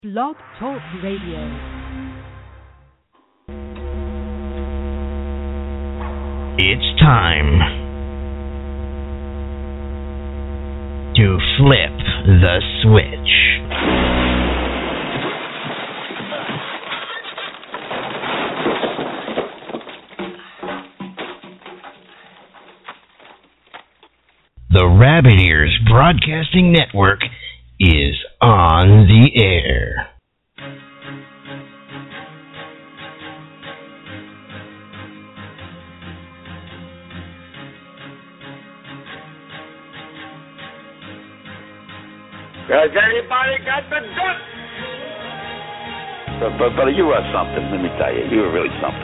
Blog Talk Radio. It's time to flip the switch. The Rabbit Ears Broadcasting Network is on the air. Has anybody got the guts? But you are something, let me tell you. You are really something.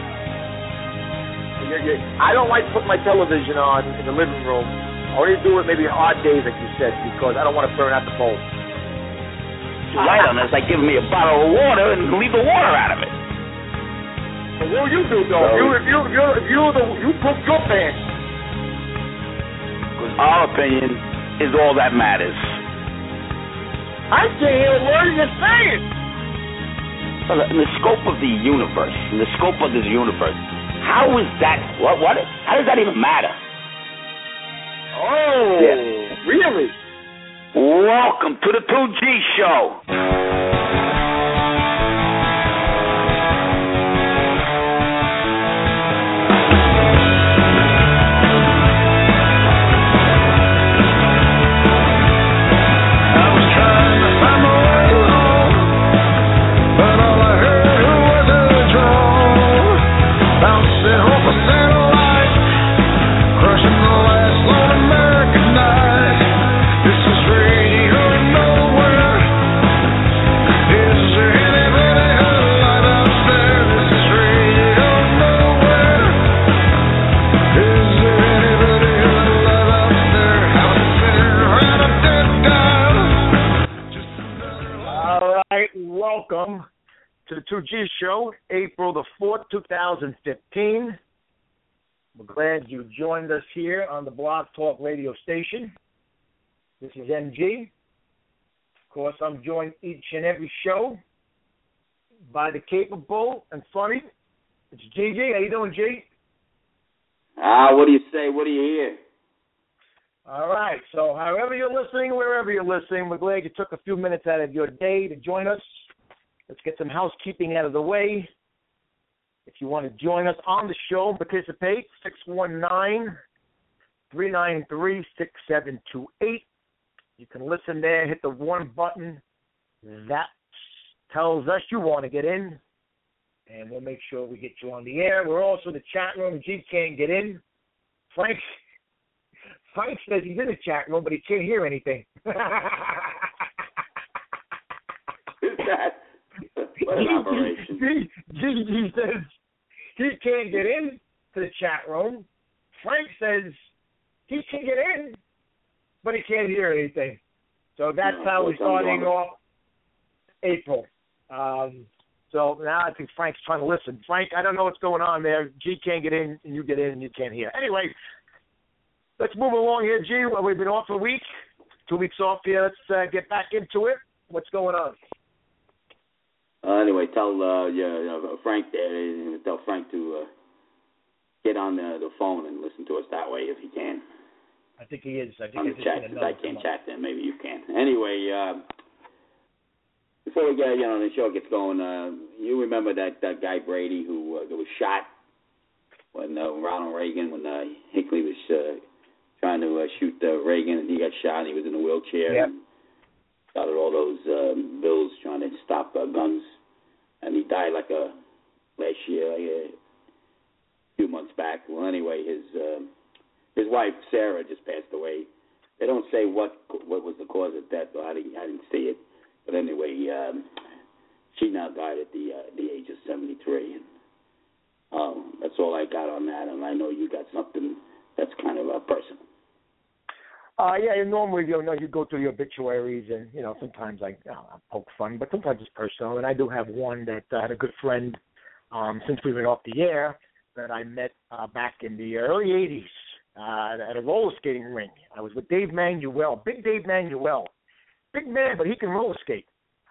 I don't like to put my television on in the living room. I only do it maybe odd days, like you said, because I don't want to burn out the bulb. You're right on this. Like giving me a bottle of water and leave the water out of it. So what will you do, though? You cook your pants. Because our opinion is all that matters. I can't hear a word you're saying. Well, in the scope of the universe, how is that? What? How does that even matter? Oh, yeah. Really? Welcome to the 2G Show. Welcome to the 2G Show, April the 4th, 2015. We're glad you joined us here on the Blog Talk radio station. This is MG. Of course, I'm joined each and every show by the capable and funny. It's GG. How you doing, G? What do you say? What do you hear? All right. So however you're listening, wherever you're listening, we're glad you took a few minutes out of your day to join us. Let's get some housekeeping out of the way. If you want to join us on the show and participate, 619-393-6728. You can listen there, hit the one button that tells us you want to get in, and we'll make sure we get you on the air. We're also in the chat room. G can't get in. Frank says he's in the chat room, but he can't hear anything. Who's that? What an operation. He says he can't get in to the chat room. Frank says he can get in, but he can't hear anything. So that's how we're starting off April. So now I think Frank's trying to listen. Frank, I don't know what's going on there. G can't get in, and you get in, and you can't hear. Anyway, let's move along here, G. Well, we've been off a week, 2 weeks off here. Let's get back into it. What's going on? Anyway, tell Frank there. Tell Frank to get on the phone and listen to us that way if he can. I think he is. I think on the chat, because I can't chat then. Maybe you can. Anyway, before we get the show gets going, you remember that guy Brady who was shot when Ronald Reagan, when Hinckley was trying to shoot Reagan, and he got shot. And he was in a wheelchair. Yep. And started all those bills trying to stop guns, and he died last year, a few months back. Well, anyway, his wife Sarah just passed away. They don't say what was the cause of death. I didn't see it, but anyway, she now died at the age of 73. And that's all I got on that, and I know you got something that's kind of personal. Yeah, normally, you go through the obituaries, and, sometimes I poke fun, but sometimes it's personal. And I do have one that I had a good friend, since we went off the air, that I met back in the early 80s at a roller skating rink. I was with Dave Manuel, big Dave Manuel. Big man, but he can roller skate.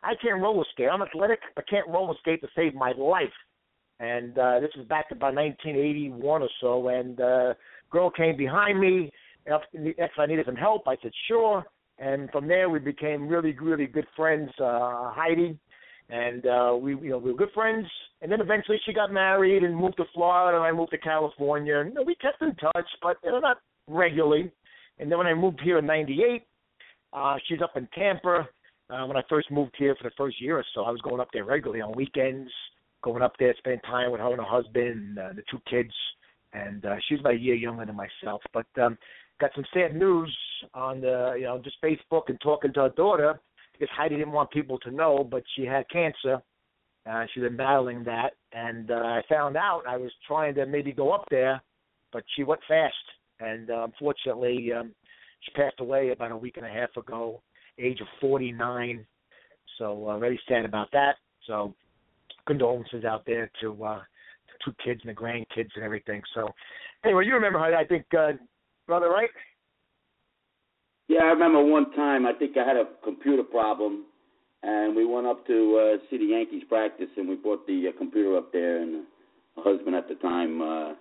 I can't roller skate. I'm athletic, but can't roller skate to save my life. And this was back about 1981 or so, and girl came behind me. If I needed some help, I said sure. And from there, we became really, really good friends, Heidi. And we were good friends. And then eventually she got married and moved to Florida, and I moved to California. And we kept in touch, but not regularly. And then when I moved here in '98, she's up in Tampa. When I first moved here for the first year or so, I was going up there regularly on weekends, going up there, spending time with her and her husband, and the 2 kids. And she's about a year younger than myself. But got some sad news on just Facebook and talking to her daughter, because Heidi didn't want people to know, but she had cancer. She's been battling that. And I found out. I was trying to maybe go up there, but she went fast. And unfortunately, she passed away about a week and a half ago, age of 49. So very sad about that. So condolences out there to the 2 kids and the grandkids and everything. So anyway, you remember her, I think, brother, right? Yeah, I remember one time, I think I had a computer problem, and we went up to see the Yankees practice, and we brought the computer up there, and my husband at the time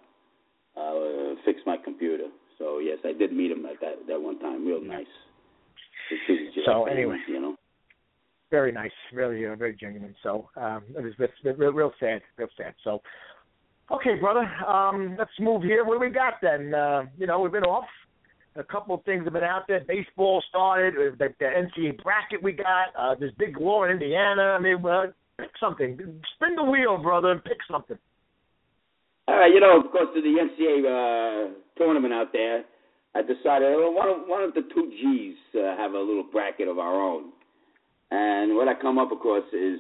fixed my computer. So, yes, I did meet him at that one time. Real nice. So, anyway, very nice, really, very genuine. So, it was real sad, So, okay, brother, let's move here. What do we got then? We've been off. A couple of things have been out there. Baseball started. The NCAA bracket we got. This big war in Indiana. I mean, pick something. Spin the wheel, brother, and pick something. All right, of course, to the NCAA tournament out there, I decided one of the 2 Gs have a little bracket of our own. And what I come up, of course, is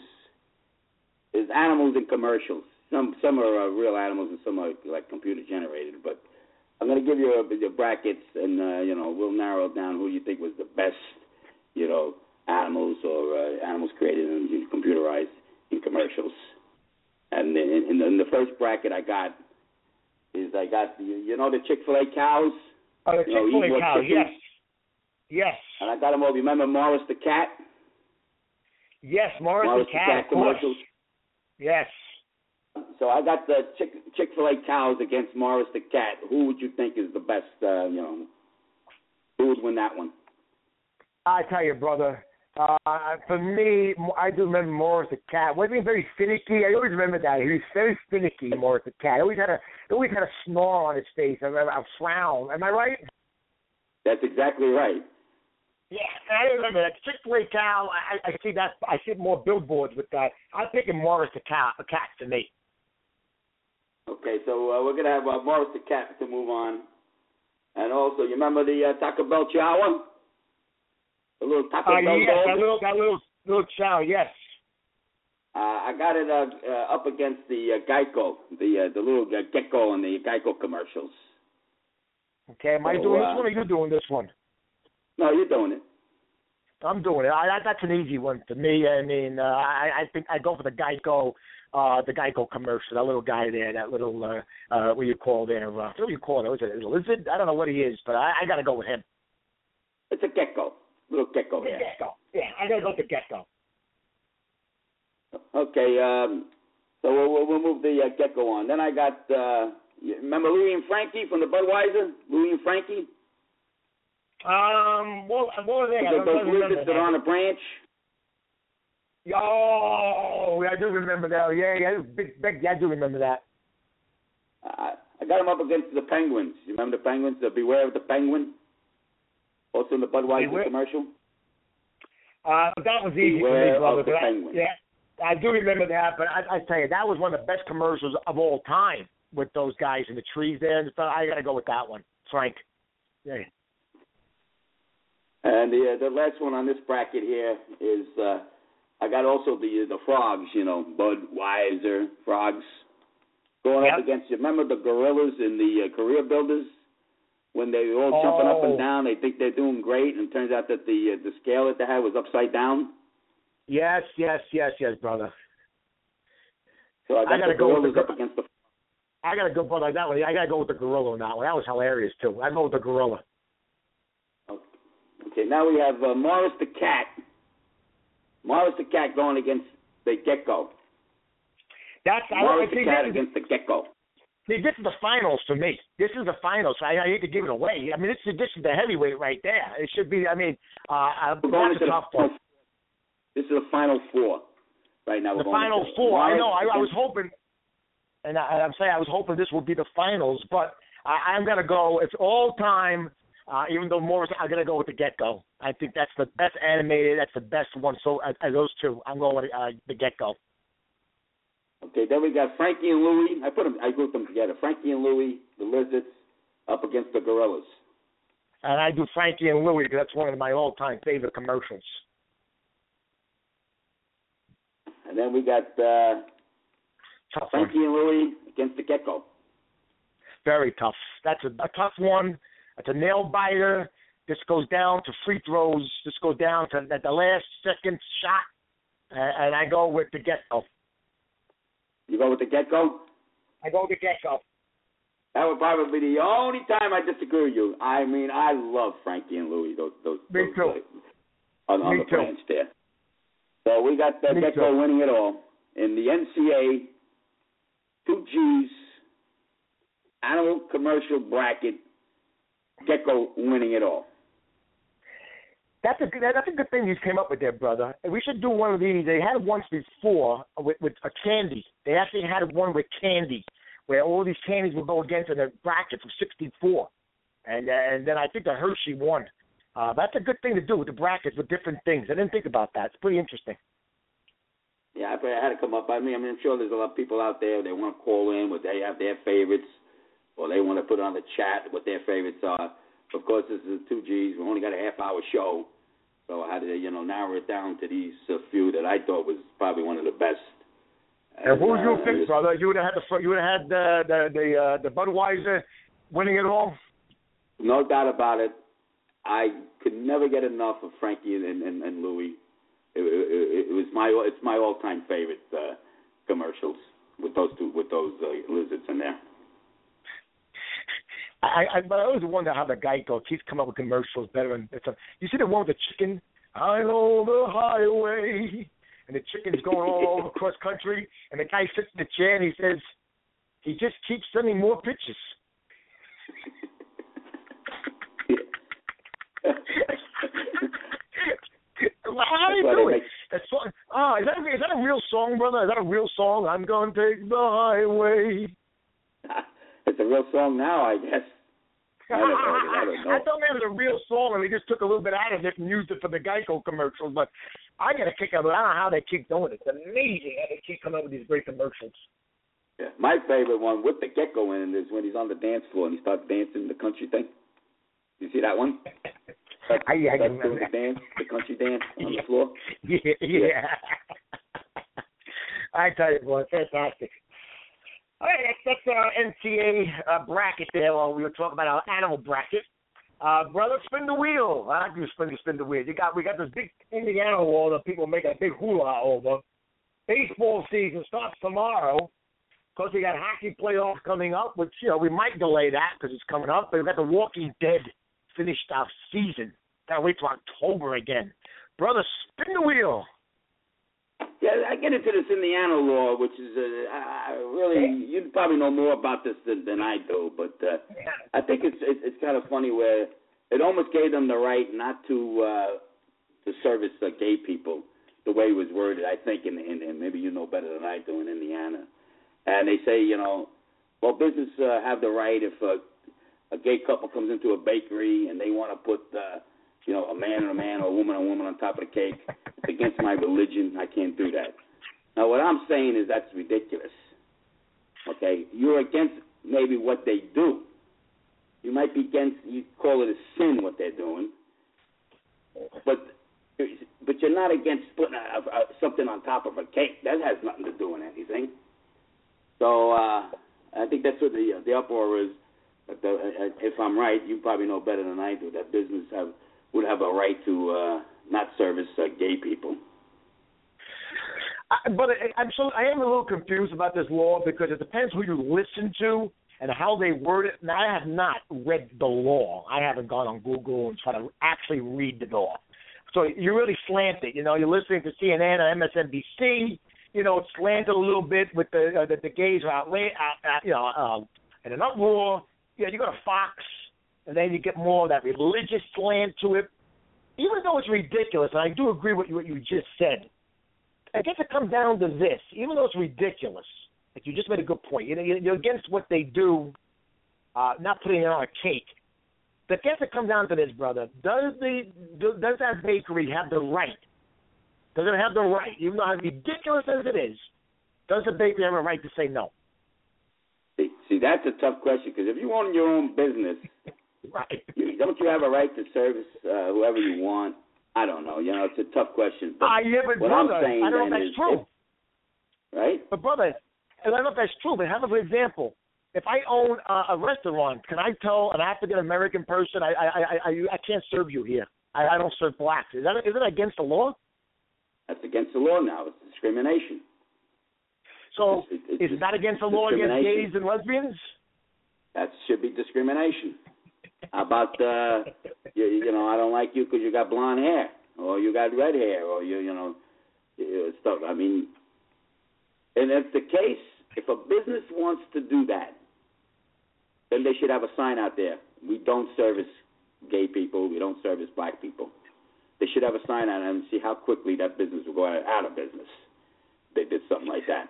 animals in commercials. Some are real animals and some are like computer generated. But I'm going to give you the brackets, and we'll narrow down who you think was the best, animals or animals created and computerized in commercials. And in the first bracket I got the Chick-fil-A cows. Oh, the Chick-fil-A cows, yes. And I got them all. Remember Morris the cat? Yes, Morris the cat commercials. Yes. So I got the Chick-fil-A cows against Morris the cat. Who would you think is the best? Who would win that one? I tell you, brother. For me, I do remember Morris the cat. Wasn't he very finicky? I always remember that. He was very finicky, Morris the cat. He always had a snarl on his face, a frown. Am I right? That's exactly right. Yeah, I remember that. Chick-fil-A cow, I see that. I see more billboards with that. I'm picking Morris the cat to me. Okay, so we're going to have Morris the cat to move on. And also, you remember the Taco Bell Chihuahua? The little Taco Bell yes, dog? that little Chihuahua, yes. I got it up against the Geico, the little gecko in the Geico commercials. Okay, am I doing this one or are you doing this one? No, you're doing it. I'm doing it. That's an easy one for me. I mean, I think I go for the Geico commercial. That little guy there, that little what do you call there? What do you call it? Is it a lizard? I don't know what he is, but I got to go with him. It's a gecko, little gecko. Yeah, gecko. Yeah, I got to go with the gecko. Okay, so we'll move the gecko on. Then I got remember Louie and Frankie from the Budweiser? Louie and Frankie. What were they? Those lizards that are on a branch. Oh, I do remember that. Yeah, big. I do remember that. I got them up against the Penguins. You remember the Penguins? The Beware of the Penguin. Also in the Budweiser commercial. That was easy Beware for me, brother. Of the Penguin. Yeah, I do remember that. But I tell you, that was one of the best commercials of all time with those guys in the trees there and stuff. I got to go with that one, Frank. Yeah. And the last one on this bracket here is I got also the frogs, Budweiser frogs going up against you. Remember the gorillas in the career builders when they were all jumping up and down? They think they're doing great, and it turns out that the scale that they had was upside down. Yes, brother. So I got the gorillas up against the. I got to go, brother, that one. I got to go with the gorilla on that one. That was hilarious too. I go with the gorilla. Okay, now we have Morris the cat Morris the Cat going against the Gecko. Morris the Cat against the Gecko. See, this is the finals for me. This is the finals. I hate to give it away. I mean, this is the heavyweight right there. It should be. I mean, that's a tough one. This is the final four right now. The final four. I know. I was hoping, and I'm saying I was hoping this would be the finals, but I'm gonna go. It's all time. Even though Morris, I'm gonna go with the Gecko. I think that's the best animated. That's the best one. So those two, I'm going with the Gecko. Okay, then we got Frankie and Louie. I grouped them together. Frankie and Louie, the Lizards, up against the Gorillas. And I do Frankie and Louie because that's one of my all-time favorite commercials. And then we got Frankie and Louie against the Gecko. Very tough. That's a tough one. It's a nail-biter. This goes down to free throws. This goes down to the last second shot. And I go with the Gecko. You go with the Gecko? I go with the Gecko. That would probably be the only time I disagree with you. I mean, I love Frankie and Louie. Me too. On the branch there. So we got the Gecko winning it all. In the NCAA 2Gs animal commercial bracket, Gecko winning it all. That's a good thing you came up with there, brother. We should do one of these. They had it once before with a candy. They actually had one with candy, where all these candies would go against in the brackets of 64. And then I think the Hershey won. That's a good thing to do with the brackets with different things. I didn't think about that. It's pretty interesting. Yeah, I had to come up. I mean, I'm sure there's a lot of people out there that want to call in what they have their favorites, or they want to put on the chat what their favorites are. Of course, this is 2Gs. We only got a half-hour show, so I had to, narrow it down to these few that I thought was probably one of the best. And who would you pick, brother? You would have had the Budweiser winning it all. No doubt about it. I could never get enough of Frankie and Louie. It's my all-time favorite commercials with those lizards in there. I always wonder how the Geico keeps coming up with commercials better. You see the one with the chicken? I know the highway. And the chicken's going all over cross country. And the guy sits in the chair and he says, he just keeps sending more pictures. How do you do it? Is that a real song, brother? Is that a real song? I'm going to take the highway. It's a real song now, I guess. I don't know. I thought maybe it was a real song and they just took a little bit out of it and used it for the Geico commercials, but I get a kick out of it. I don't know how they keep doing it. It's amazing how they keep coming up with these great commercials. Yeah, my favorite one with the Gecko in it is when he's on the dance floor and he starts dancing the country thing. You see that one? I can remember the country dance on the floor. Yeah. I tell you, boy, fantastic. All right, that's our NCAA bracket there. Well, we were talking about our animal bracket. Brother, spin the wheel. I like you spin the wheel. We got this big Indiana wall that people make a big hula over. Baseball season starts tomorrow. Of course, we got hockey playoffs coming up, which, we might delay that because it's coming up. But we got The Walking Dead finished our season. Gotta wait till October again. Brother, spin the wheel. Yeah, I get into this Indiana law, which is really, you probably know more about this than I do, but I think it's kind of funny where it almost gave them the right not to service gay people the way it was worded, I think, and maybe you know better than I do in Indiana. And they say, well, business have the right if a gay couple comes into a bakery and they want to put, a man and a man or a woman and a woman on top of the cake. It's against my religion. I can't do that. Now, what I'm saying is that's ridiculous. Okay? You're against maybe what they do. You might be against, you call it a sin what they're doing, but you're not against putting something on top of a cake. That has nothing to do with anything. So I think that's what the uproar is. If I'm right, you probably know better than I do, that business would have a right to not service gay people. But I am a little confused about this law because it depends who you listen to and how they word it. Now, I have not read the law. I haven't gone on Google and tried to actually read the law. So you're really slanted. You know, you're listening to CNN or MSNBC. You know, it's slanted a little bit with the gays are out, in an uproar. You know, you go to Fox, and then you get more of that religious slant to it. Even though it's ridiculous, and I do agree with what you just said, I guess it comes down to this. Even though it's ridiculous, like you just made a good point. You know, you're against what they do, not putting it on a cake. But I guess it comes down to this, brother. Does that bakery have the right? Does it have the right, even though as ridiculous as it is, does the bakery have a right to say no? See, that's a tough question, because if you own your own business, right, don't you have a right to service whoever you want? I don't know. You know, it's a tough question. But yeah, but what brother, I'm saying I don't know if that's true. Right? But brother, I don't know if that's true, but have, for example, if I own a restaurant, can I tell an African American person I can't serve you here? I don't serve blacks. Is it against the law? That's against the law now. It's discrimination. So is that against the law against gays and lesbians? That should be discrimination. How about you know, I don't like you because you got blonde hair, or you got red hair, or you know stuff. I mean, and if the case, if a business wants to do that, then they should have a sign out there. We don't service gay people. We don't service black people. They should have a sign out and see how quickly that business will go out of business. They did something like that.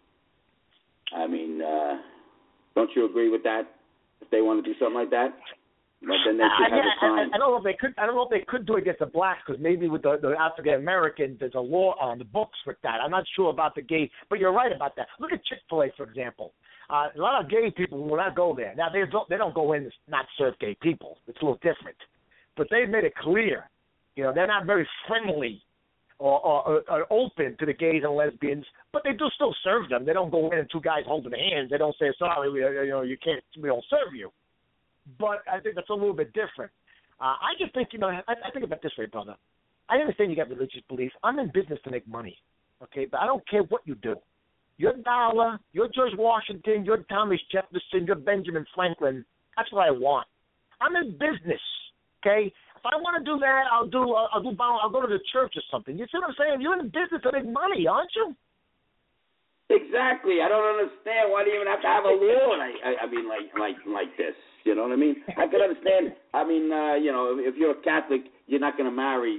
I mean, don't you agree with that? If they want to do something like that, well, then they should have a sign. I don't know if they could. I don't know if they could do it against the blacks, because maybe with the African Americans, there's a law on the books with that. I'm not sure about the gay, but you're right about that. Look at Chick-fil-A, for example. A lot of gay people will not go there. Now they don't go in to not serve gay people. It's a little different, but they've made it clear. You know, they're not very friendly or open to the gays and lesbians, but they do still serve them. They don't go in and two guys holding hands. They don't say, sorry, you can't, we don't serve you. But I think that's a little bit different. I just think, you know, I think about it this way, brother. I understand you got religious beliefs. I'm in business to make money, okay? But I don't care what you do. You're Dollar, you're George Washington, you're Thomas Jefferson, you're Benjamin Franklin. That's what I want. I'm in business, okay? If I want to do that, I'll go to the church or something. You see what I'm saying? You're in business to make money, aren't you? Exactly. I don't understand why do you even have to have a law like this. You know what I mean? I can understand. I mean, you know, if you're a Catholic, you're not going to marry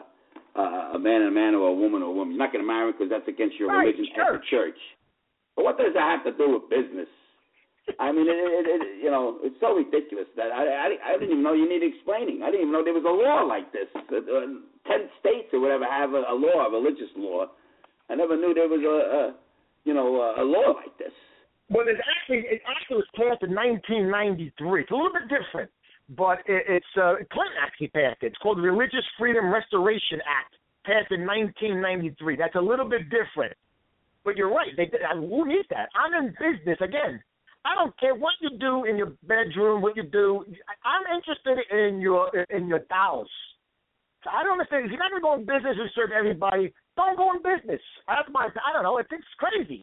a man and a man or a woman or a woman. You're not going to marry because that's against your religion at the church. But what does that have to do with business? I mean, you know, it's so ridiculous that I didn't even know you needed explaining. I didn't even know there was a law like this. 10 states or whatever have a law, a religious law. I never knew there was a law like this. Well, it actually was passed in 1993. It's a little bit different, but it's Clinton actually passed it. It's called the Religious Freedom Restoration Act, passed in 1993. That's a little bit different. But you're right. Who needs that? I'm in business again. I don't care what you do in your bedroom, what you do. I'm interested in your dollars. So I don't understand. If you're not going to go in business and serve everybody, don't go in business. I don't know. It's crazy.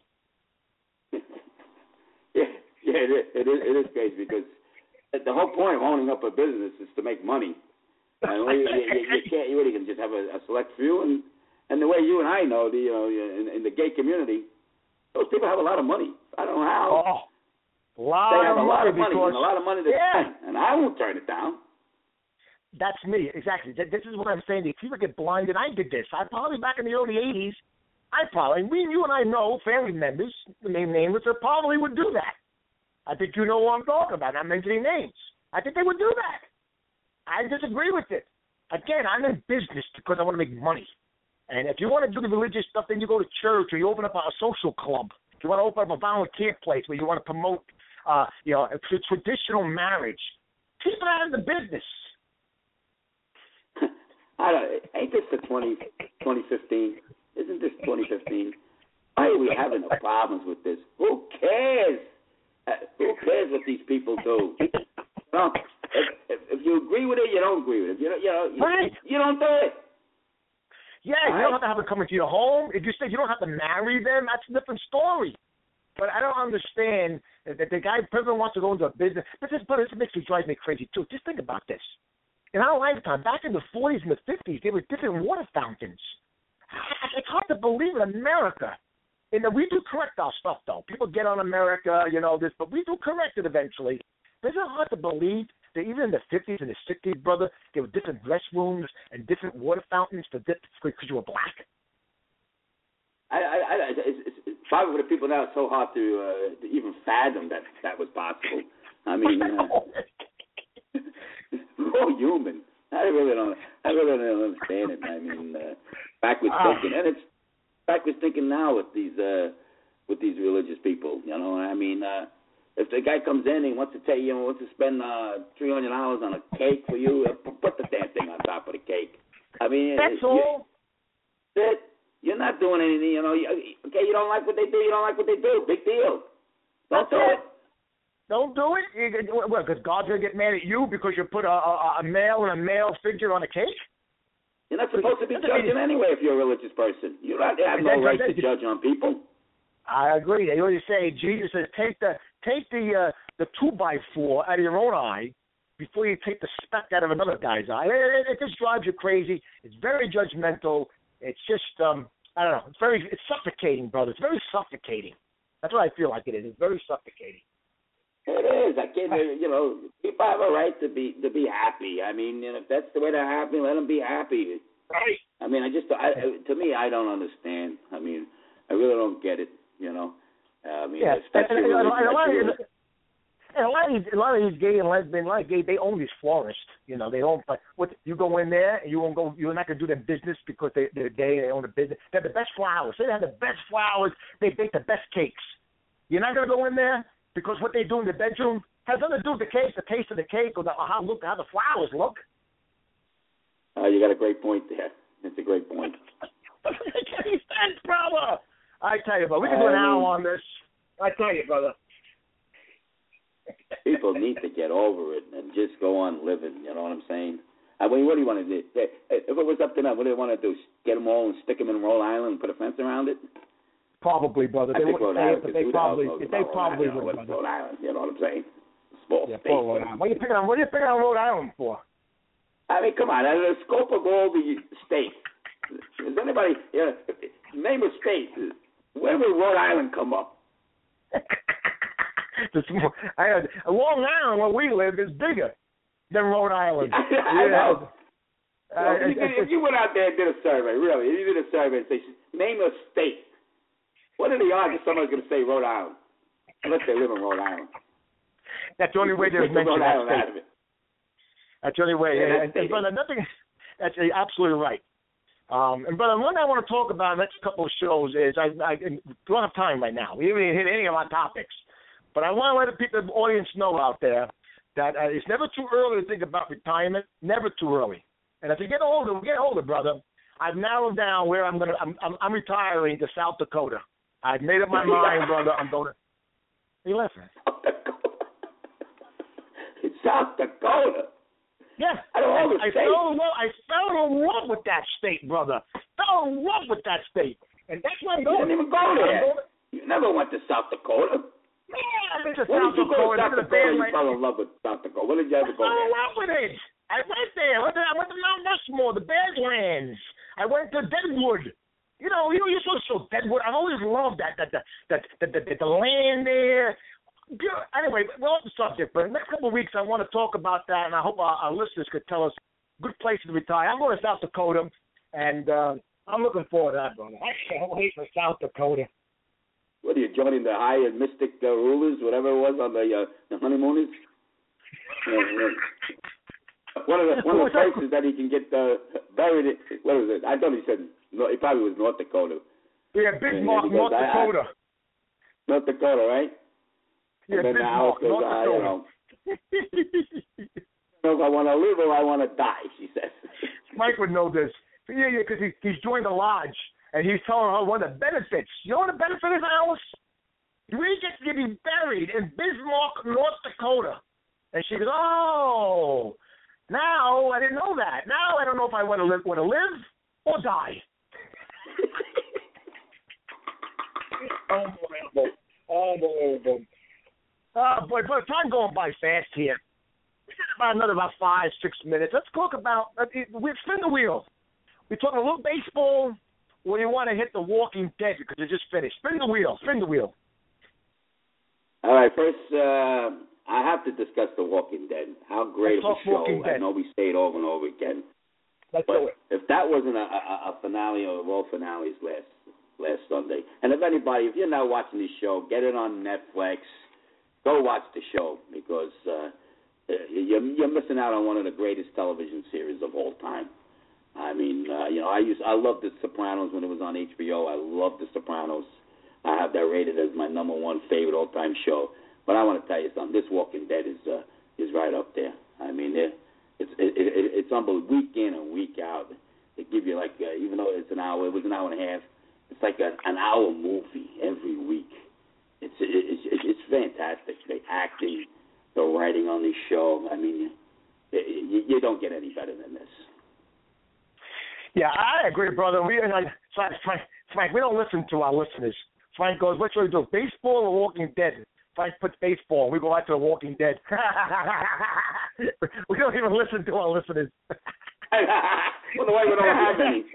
Yeah, it is crazy because the whole point of owning up a business is to make money. And you really can just have a select few, and the way you and I know, in the gay community, those people have a lot of money. I don't know how. They have a lot of money and a lot of money to spend, and I won't turn it down. That's me, exactly. This is what I'm saying. If people get blinded, I did this. I probably back in the early 80s, you and I know, family members, name nameless, probably would do that. I think you know what I'm talking about. I'm mentioning names. I think they would do that. I disagree with it. Again, I'm in business because I want to make money. And if you want to do the religious stuff, then you go to church or you open up a social club. If you want to open up a volunteer place where you want to promote, a traditional marriage, keep it out of the business. Ain't this the 2015? Isn't this 2015? Why are we having problems with this? Who cares? Who cares what these people do? No, if you agree with it, you don't agree with it. You don't do it. Yeah, you don't have to have it come into your home. If you say you don't have to marry them, that's a different story. But I don't understand that the guy, president, wants to go into a business. This drives me crazy, too. Just think about this. in our lifetime, back in the 40s and the 50s, there were different water fountains. It's hard to believe in America. And we do correct our stuff, though. People get on America, but we do correct it eventually. But it's hard to believe that even in the 50s and the 60s, brother, there were different restrooms and different water fountains because you were black. It's probably for the people now, it's so hard to even fathom that was possible. I mean, we're all human. I really don't understand it. I mean, backwards thinking, and it's backwards thinking now with these religious people. I mean, if the guy comes in and he wants to tell you, wants to spend $300 on a cake for you, put the damn thing on top of the cake. I mean, that's all. You're not doing anything. Okay, you don't like what they do. You don't like what they do. Big deal. Don't do it. Don't do it? Well, because God's going to get mad at you because you put a male and a male figure on a cake? You're not supposed to be judging anyway if you're a religious person. You have no right to judge on people. I agree. They always say, Jesus says, take the 2x4 out of your own eye before you take the speck out of another guy's eye. It just drives you crazy. It's very judgmental. It's just, I don't know. It's suffocating, brother. It's very suffocating. That's what I feel like it is. It's very suffocating. It is. I can't. People have a right to be happy. I mean, if that's the way they're happy, let them be happy. Right. I mean, to me, I don't understand. I mean, I really don't get it. I mean, especially a lot of these gay and lesbian, they own these florists. They own. You go in there and you won't go. You're not gonna do their business because they're gay. They own the business. They have the best flowers. They have the best flowers. They bake the best cakes. You're not gonna go in there because what they do in the bedroom has nothing to do with the cake, the taste of the cake, or how the flowers look. You got a great point there. It's a great point. Doesn't make any sense, brother. I tell you, brother, we can do an hour on this. I tell you, brother. People need to get over it and just go on living. You know what I'm saying? I mean, what do you want to do? If it was up to them, what do you want to do? Get them all and stick them in Rhode Island and put a fence around it? Probably, brother. They wouldn't say it, but they probably would. Rhode Island, you know what I'm saying? Small state. Rhode Island. What are you picking on Rhode Island for? I mean, come on. Out of the scope of all the states, is anybody name a state? Where would Rhode Island come up? Long Island, where we live, is bigger than Rhode Island. I know. If you went out there and did a survey, really, if you did a survey and say, name a state, what are the odds that somebody's going to say Rhode Island? Unless they live in Rhode Island. That's the only way they've mentioned that state. That's the only way. And brother, that's absolutely right. And brother, one I want to talk about in the next couple of shows is I don't have time right now. We haven't hit any of our topics. But I want to let the audience know out there that it's never too early to think about retirement. Never too early. And as we get older, brother, I've narrowed down where I'm retiring to South Dakota. I've made up my mind, brother. I'm going to. Are you laughing? South Dakota. Yeah. I fell in love with that state, brother. Fell in love with that state. And that's why I'm going. You didn't even go there. You never went to South Dakota. Yeah, I've been to South Dakota. You fell in love with South Dakota. When did you ever go there? I fell in love with it. I went there. I went to Mount Rushmore, the Badlands. I went to Deadwood. You supposed to show Deadwood. I've always loved that the land there. Anyway, we're off the subject, but in the next couple of weeks I want to talk about that, and I hope our listeners could tell us good places to retire. I'm going to South Dakota, and I'm looking forward to that, brother. I can't wait for South Dakota. What are you joining the high and mystic rulers, whatever it was, on the honeymooners? One of the places that he can get buried. What was it? I thought he said he probably was North Dakota. Yeah, Bismarck, North Dakota. North Dakota, right? Yeah, Bismarck, North Dakota. If I want to live or I want to die, she says. Mike would know this. Yeah, because he's joined the lodge, and he's telling her one of the benefits. You know what the benefit is, Alice? We get to be buried in Bismarck, North Dakota. And she goes, oh, now I didn't know that. Now I don't know if I want to live or die. Unbelievable. Boy, time going by fast here. about another 5-6 minutes. Let's talk about we spin the wheel. We talking a little baseball, or you want to hit The Walking Dead because it just finished. Spin the wheel. Spin the wheel. All right. First, I have to discuss The Walking Dead. How great of a show! I know we say it over and over again. Let's do it. If that wasn't a finale or all finales last Sunday, and if you're not watching this show, get it on Netflix. Go watch the show because you're missing out on one of the greatest television series of all time. I mean, I loved The Sopranos when it was on HBO. I loved The Sopranos. I have that rated as my number one favorite all-time show. But I want to tell you something. This Walking Dead is right up there. I mean, it's unbelievable. Week in and week out, they give you even though it's an hour, it was an hour and a half. It's like an hour movie every week. It's fantastic. The acting, the writing on this show. I mean, you don't get any better than this. Yeah, I agree, brother. Frank, we don't listen to our listeners. Frank goes, what should we do, baseball or Walking Dead? Frank puts baseball. We go out to The Walking Dead. We don't even listen to our listeners. Well, the way we don't have any.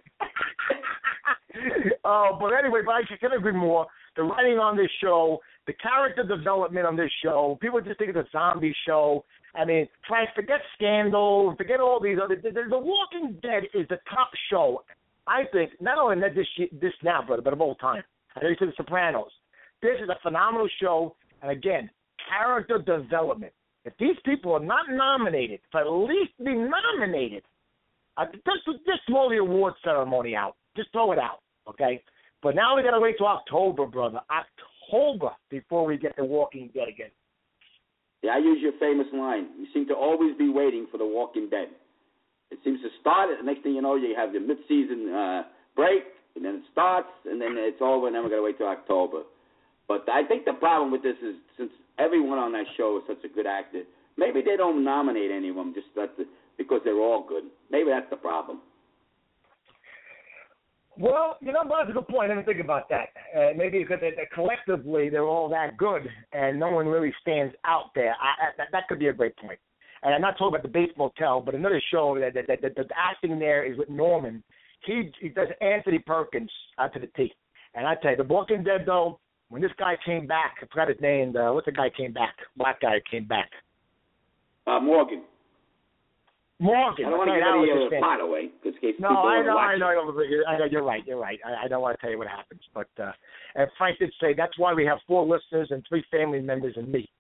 But anyway, I can't agree more. The writing on this show, the character development on this show, people just think it's a zombie show. I mean, Frank, forget Scandal, forget all these other. The Walking Dead is the top show, I think, not only this now, brother, but of all time. I know you said The Sopranos. This is a phenomenal show, and again, character development. If these people are not nominated, to at least be nominated, just throw the award ceremony out. Just throw it out, okay? But now we got to wait till October, brother. October before we get The Walking Dead again. Yeah, I use your famous line. You seem to always be waiting for The Walking Dead. It seems to start, and the next thing you know, you have your mid-season break, and then it starts, and then it's over, and then we got to wait till October. But I think the problem with this is, since everyone on that show is such a good actor, maybe they don't nominate any of them just because they're all good. Maybe that's the problem. Well, that's a good point. I didn't think about that. Maybe because collectively they're all that good, and no one really stands out there. That could be a great point. And I'm not talking about the baseball tell, but another show that the acting there is with Norman. He does Anthony Perkins out to the T. And I tell you, The Walking Dead, though, when this guy came back, I forgot his name. What's the guy came back? Black guy came back. Morgan. I don't want to give any plot away. No, I know. You're right. I don't want to tell you what happens. But and Frank did say that's why we have 4 listeners and 3 family members and me.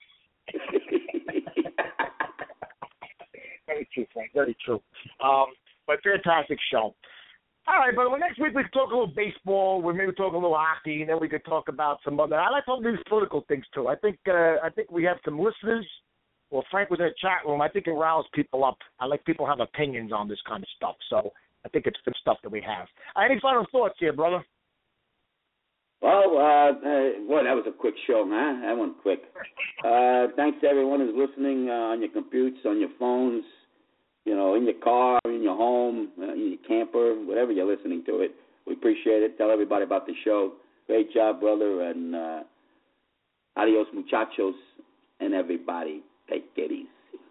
Very true, Frank. Very true. But fantastic show. All right, but next week we can talk a little baseball. We maybe talk a little hockey, and then we could talk about some other. I like all these political things too. I think we have some listeners. Well, Frank was in the chat room. I think it riles people up. I like people have opinions on this kind of stuff. So I think it's good stuff that we have. Any final thoughts here, brother? Well, boy, that was a quick show, man. That went quick. Thanks to everyone who's listening on your computers, on your phones, in your car, in your home, in your camper, whatever you're listening to it. We appreciate it. Tell everybody about the show. Great job, brother, and adios, muchachos, and everybody. Take it easy.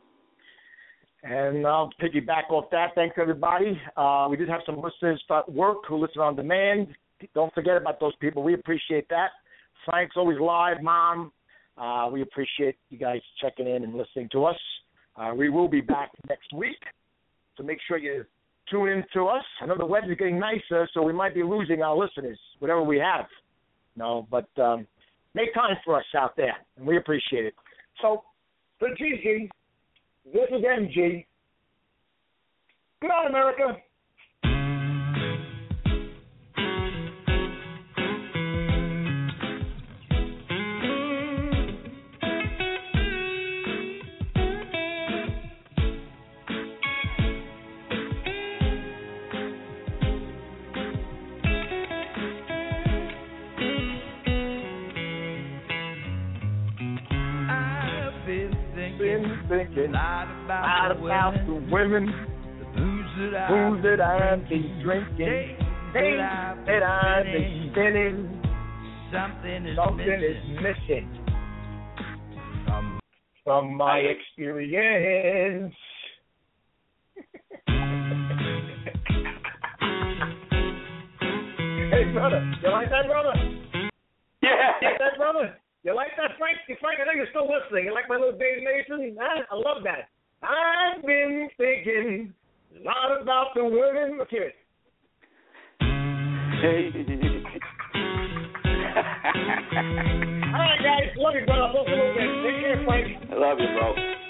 And I'll piggyback off that. Thanks, everybody. We did have some listeners at work who listen on demand. Don't forget about those people. We appreciate that. Frank's always live, Mom. We appreciate you guys checking in and listening to us. We will be back next week, so make sure you tune in to us. I know the web is getting nicer, so we might be losing our listeners, whatever we have. But make time for us out there, and we appreciate it. So, for GG, this is MG. Good night, America. Thinking about the women, the booze that I've been drinking, things that I've been spinning. Something is missing. from my experience. Hey, brother, you like that, brother? Yeah. You like that, brother? You like that, Frank? Frank, I know you're still listening. You like my little Dave Mason? Huh? I love that. I've been thinking a lot about the women. Let's hear it. All right, guys. Love you, brother. Love you a little bit. Take care, Frank. I love you, bro.